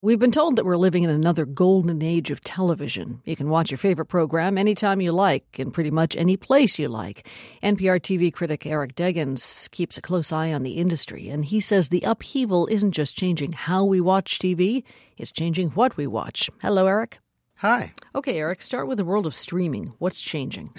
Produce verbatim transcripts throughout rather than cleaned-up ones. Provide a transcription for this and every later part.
We've been told that we're living in another golden age of television. You can watch your favorite program anytime you like, in pretty much any place you like. N P R T V critic Eric Deggans keeps a close eye on the industry, and he says the upheaval isn't just changing how we watch T V, it's changing what we watch. Hello, Eric. Hi. Okay, Eric, start with the world of streaming. What's changing?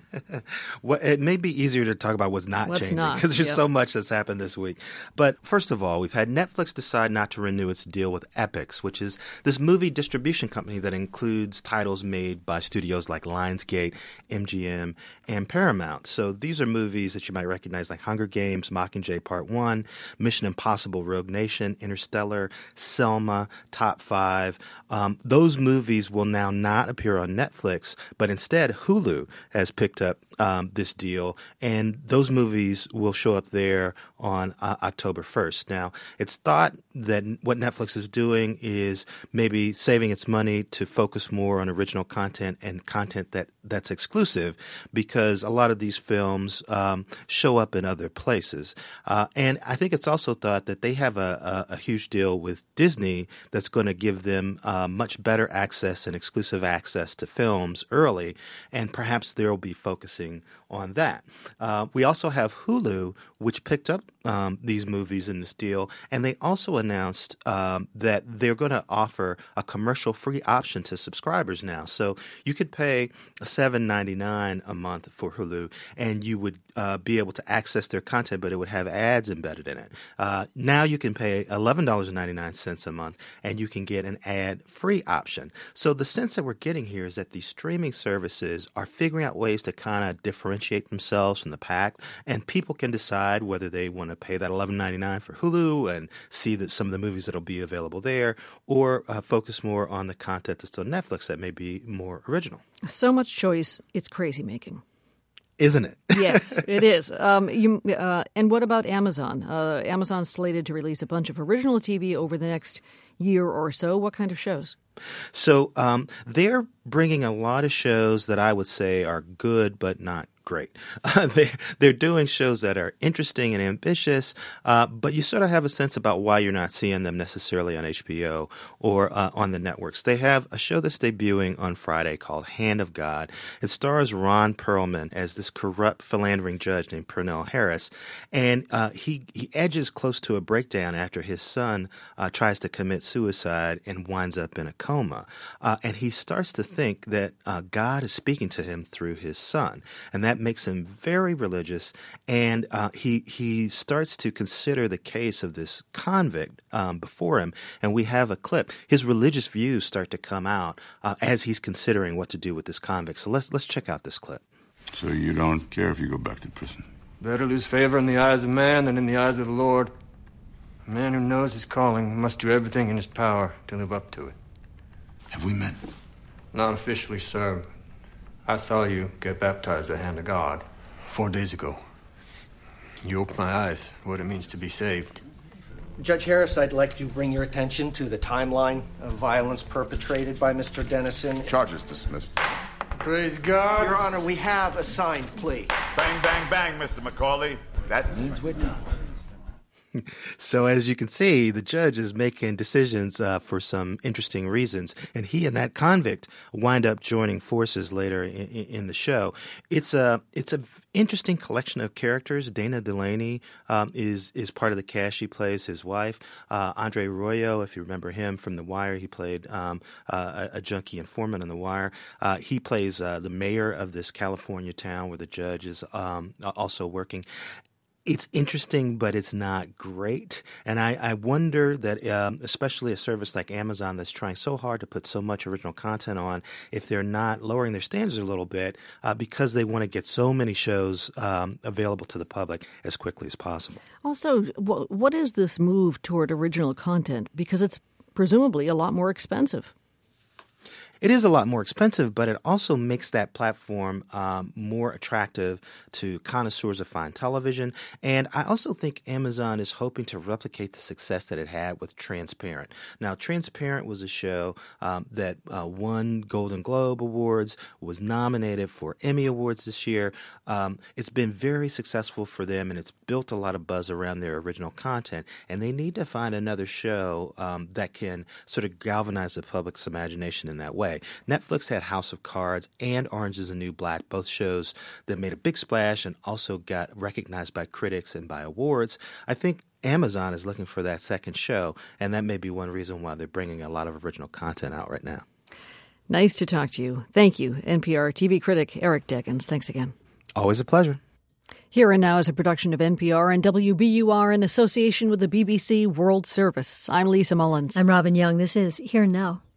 Well, it may be easier to talk about what's not what's changing not, because there's yep. so much that's happened this week. But first of all, we've had Netflix decide not to renew its deal with Epix, which is this movie distribution company that includes titles made by studios like Lionsgate, M G M, and Paramount. So these are movies that you might recognize like Hunger Games, Mockingjay Part one, Mission Impossible Rogue Nation, Interstellar, Selma, Top Five. Um, those movies will now not appear on Netflix, but instead Hulu has picked up um, this deal, and those movies will show up there on uh, October first. Now, it's thought that what Netflix is doing is maybe saving its money to focus more on original content and content that, that's exclusive, because a lot of these films um, show up in other places. Uh, and I think it's also thought that they have a, a, a huge deal with Disney that's going to give them uh, much better access and exclusive access to films early, and perhaps they'll be focusing on that. Uh, we also have Hulu, which picked up um, these movies in this deal, and they also announced um, that they're going to offer a commercial-free option to subscribers now. So you could pay seven ninety-nine a month for Hulu, and you would uh, be able to access their content, but it would have ads embedded in it. Uh, now you can pay eleven ninety-nine a month, and you can get an ad-free option. So the sense that we're getting here is that these streaming services are figuring out ways to kind of differentiate themselves from the pack, and people can decide whether they want to pay that eleven ninety-nine for Hulu and see that some of the movies that will be available there, or uh, focus more on the content that's on Netflix that may be more original. So much choice, it's crazy making. Isn't it? Yes, it is. Um, you, uh, and what about Amazon? Uh, Amazon's slated to release a bunch of original T V over the next year or so. What kind of shows? So um, they're bringing a lot of shows that I would say are good but not great. Uh, they're, they're doing shows that are interesting and ambitious, uh, but you sort of have a sense about why you're not seeing them necessarily on H B O or uh, on the networks. They have a show that's debuting on Friday called Hand of God. It stars Ron Perlman as this corrupt, philandering judge named Pernell Harris, and uh, he, he edges close to a breakdown after his son uh, tries to commit suicide and winds up in a coma. Uh, and he starts to think that uh, God is speaking to him through his son, and that That makes him very religious, and uh, he he starts to consider the case of this convict um, before him, and we have a clip. His religious views start to come out uh, as he's considering what to do with this convict. So let's let's check out this clip. So you don't care if you go back to prison? Better lose favor in the eyes of man than in the eyes of the Lord. A man who knows his calling must do everything in his power to live up to it. Have we met? Not officially, sir. I saw you get baptized at the hand of God four days ago. You opened my eyes to what it means to be saved. Judge Harris, I'd like to bring your attention to the timeline of violence perpetrated by Mister Dennison. Charges dismissed. Praise God. Your Honor, we have a signed plea. Bang, bang, bang, Mister McCauley. That means we're done. So as you can see, the judge is making decisions uh, for some interesting reasons, and he and that convict wind up joining forces later in, in the show. It's a it's a interesting collection of characters. Dana Delaney um, is is part of the cast. She plays his wife. Uh, Andre Royo, if you remember him from The Wire, he played um, uh, a, a junkie informant on The Wire. Uh, he plays uh, the mayor of this California town where the judge is um, also working. It's interesting, but it's not great. And I, I wonder that, um, especially a service like Amazon that's trying so hard to put so much original content on, if they're not lowering their standards a little bit uh, because they want to get so many shows um, available to the public as quickly as possible. Also, wh- what is this move toward original content? Because it's presumably a lot more expensive. It is a lot more expensive, but it also makes that platform um, more attractive to connoisseurs of fine television. And I also think Amazon is hoping to replicate the success that it had with Transparent. Now, Transparent was a show um, that uh, won Golden Globe Awards, was nominated for Emmy Awards this year. Um, it's been very successful for them, and it's built a lot of buzz around their original content. And they need to find another show um, that can sort of galvanize the public's imagination in that way. Netflix had House of Cards and Orange is the New Black, both shows that made a big splash and also got recognized by critics and by awards. I think Amazon is looking for that second show, and that may be one reason why they're bringing a lot of original content out right now. Nice to talk to you. Thank you, N P R T V critic Eric Deggans. Thanks again. Always a pleasure. Here and Now is a production of N P R and W B U R in association with the B B C World Service. I'm Lisa Mullins. I'm Robin Young. This is Here and Now.